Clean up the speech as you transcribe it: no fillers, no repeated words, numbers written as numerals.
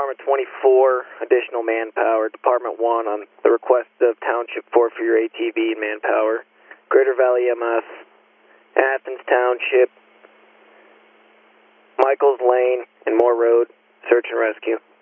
Department 24, additional manpower. Department 1 on the request of Township 4 for your ATV and manpower. Greater Valley EMS, Athens Township, Michaels Lane, and Moore Road, search and rescue.